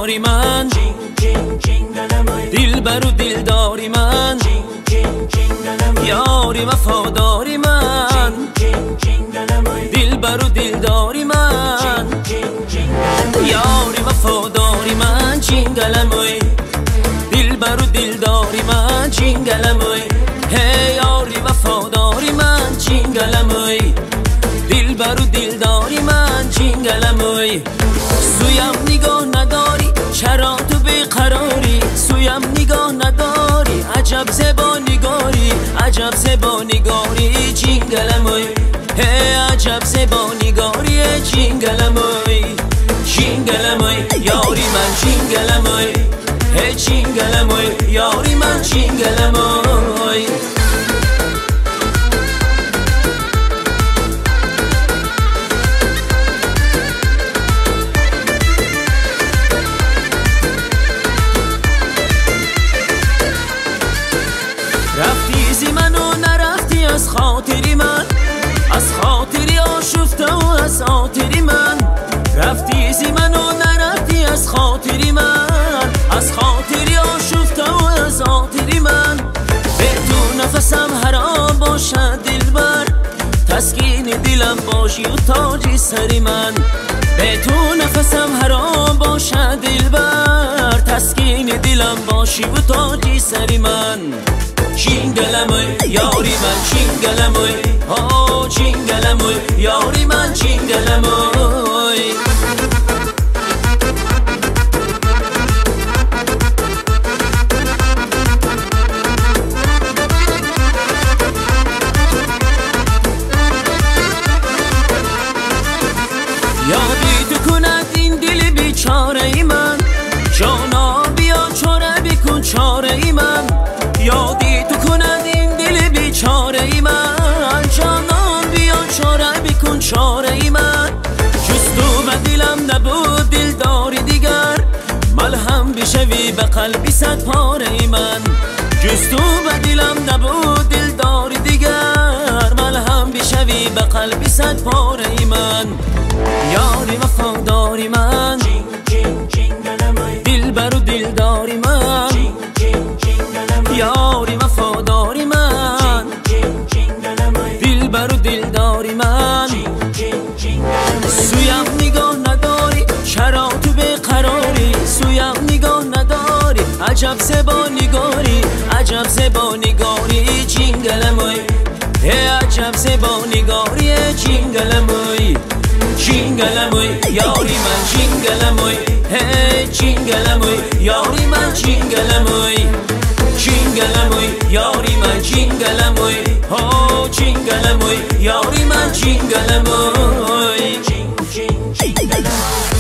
داری من، دلبر و دلداری من، یاری وفاداری من، دلبر و دلداری من، یاری وفاداری من، چینگلموی دلبر و دلداری من، چینگلموی هی یاری وفاداری من، چینگلموی دلبر و دلداری من، چینگلموی سویم نگاه نداری چرا تو بیقراری، سویم نگاه نداری عجب زبانگاری، عجب زبانگاری چینگلموی هی عجب زبانگاری چینگلموی، چینگلموی یاری من، چینگلموی هی چینگلموی یاری من، چینگلموی رفتی زی منو نرفتی از خاطری من، از خاطری آشفته و از خاطری من، رفتی زی منو نرفتی از خاطری من، از خاطری آشفته و از خاطری من، به تو نفسم حرام باشد دلبر، تسکین دلم باشی و تاجی سری من، به تو نفسم حرام باشد دلبر، تسکین دلم باشی و تاجی سری من، چینگلموی یاری من، چینگلموی آه چینگلموی یاری من، چینگلموی یادی تو کند این دل بیچاره ای من، جانا بیا چاره بکن چاره ای من، یادی تو کند این دل بیچاره ای من، جانان بیا چاره بکن چاره ای من، جز تو به دلم نبود دل داری دیگر، ملهم بشوی به قلبی صد پاره ای من، جز تو به دلم نبود دل داری دیگر، ملهم بشوی به قلبی صد پاره ای من، یاری وفاداری من، دلبر و دلداری من، یاری وفاداری من، دلبر و دلداری من، سویم نگاه نداری چرا تو بیقراری، سویم نگاه نداری عجب زبانگاری، عجب زبانگاری چینگلموی هی عجب زبانگاری چینگلموی، چینگلموی یاری من، چینگلموی هی چینگلموی یاری من، چینگلموی چینگلموی یاری من، چینگلموی ها چینگلموی یاری من، چینگلموی